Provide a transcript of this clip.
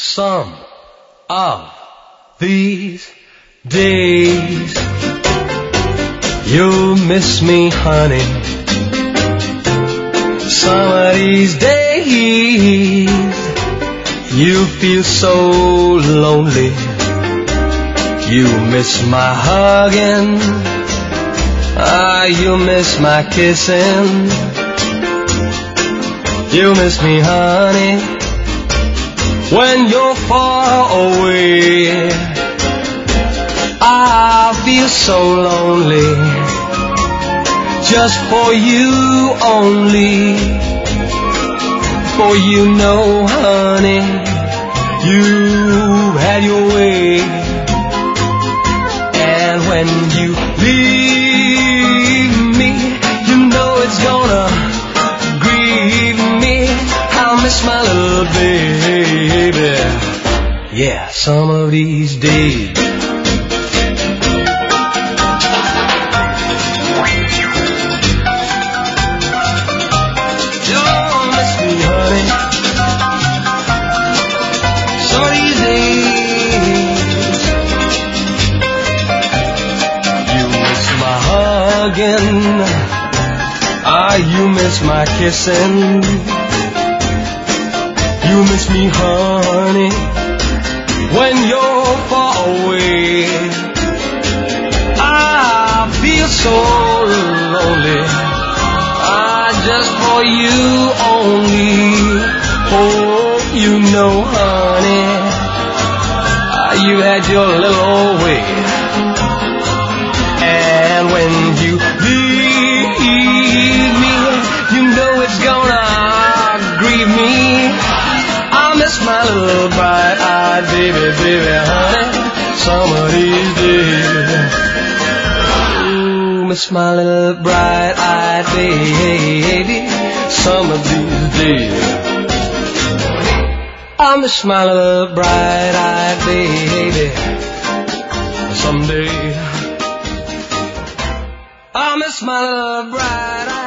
some of these days you'll miss me, honey. Some of these days you feel so lonely. You miss my hugging, you miss my kissing. You miss me, honey, when you're far away. I feel so lonely, just for you only. For you know, honey, you had your way. And when you leave me, you know it's gonna grieve me. I'll miss my little baby, yeah, some of these days. You miss my kissing. You miss me, honey, when you're far away. I feel so lonely, just for you only. Oh, you know, honey, you had your little way. And when you leave me, you know it's gonna grieve me. I miss my little bright-eyed baby, baby, honey, some of these days. Ooh, miss my little bright-eyed baby, some of these days. I miss my little bright-eyed baby, someday. I miss my little bride.